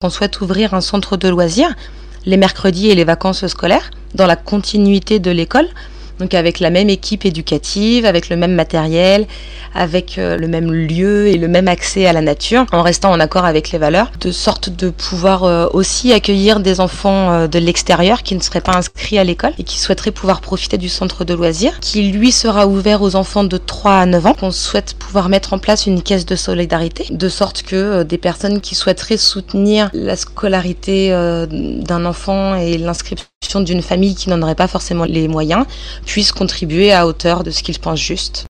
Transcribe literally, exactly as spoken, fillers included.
On souhaite ouvrir un centre de loisirs les mercredis et les vacances scolaires dans la continuité de l'école, donc avec la même équipe éducative, avec le même matériel, avec euh, le même lieu et le même accès à la nature, en restant en accord avec les valeurs, de sorte de pouvoir euh, aussi accueillir des enfants euh, de l'extérieur qui ne seraient pas inscrits à l'école et qui souhaiteraient pouvoir profiter du centre de loisirs, qui lui sera ouvert aux enfants de trois à neuf ans. On souhaite pouvoir mettre en place une caisse de solidarité, de sorte que euh, des personnes qui souhaiteraient soutenir la scolarité euh, d'un enfant et l'inscription d'une famille qui n'en aurait pas forcément les moyens puissent contribuer à hauteur de ce qu'ils pensent juste.